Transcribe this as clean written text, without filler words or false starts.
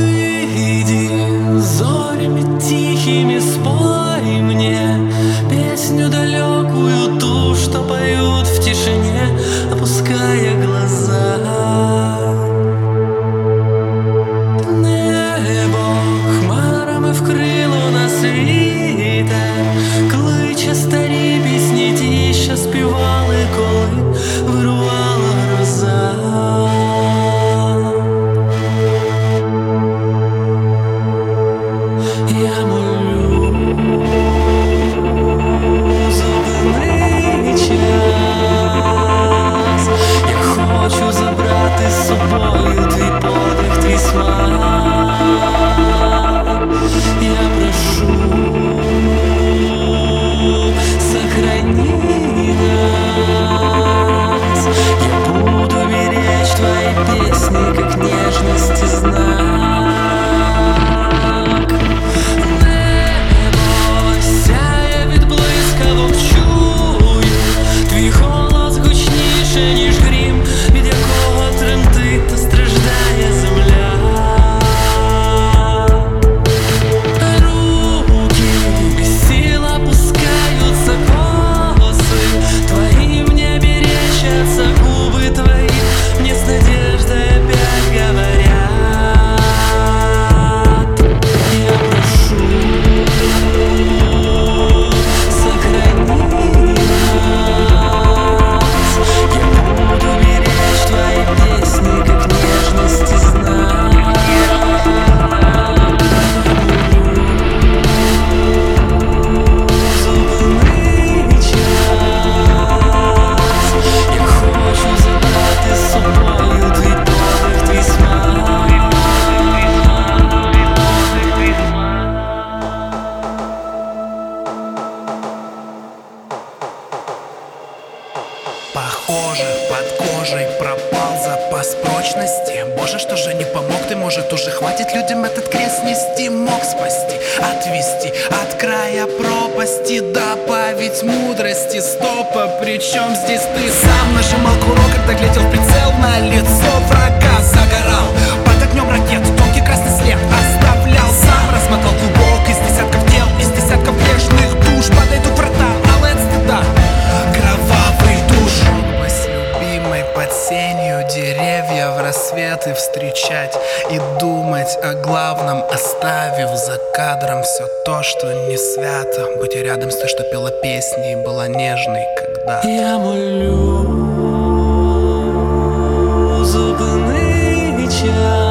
Выйди зорями тихими, спой мне песню далекую, ту, что поют в тишине, опуская глаза. Небо хмарами вкрило на світе, кличе старі пісні, ті, що співали, коли вирувала гроза. Я молю, зупини час. Я хочу забрати з собою твій подих, твій смак. Я прошу, сохрани нас. Я буду беречь твои песни, как нежность и знак. Небо сяє від блискавок, чую твій голос гучніше, ніж грім, від якого тремтить та страждає земля. Руки без сил опускаются косы твои, мне мерещатся губы твои, мне с надеждой опять говорят. Я прошу, сохрани нас. Я буду беречь твои песни, как нежность и знак. Зупини час. Я хочу забрати з собою твій подих, твій смак. Похоже, под кожей пропал запас прочности. Боже, что же не помог ты? Может, уже хватит людям этот крест нести? Мог спасти, отвести от края пропасти, добавить мудрости. Стопа, причем здесь ты сам нажимал курок, когда глядел в прицел на лицо врага. Загорал под огнем ракет, тонкий красный след оставлял. Сам размотал клубок из десятков тел, из десятков грешных душ. Подойдут врата, алый от стыда, кровавый душ. Быть любимой под сенью деревьев, рассветы встречать и думать о главном, оставив за кадром все то, что не свято. Быть рядом с той, что пела песни и была нежной когда-то. Я молю, зупини час.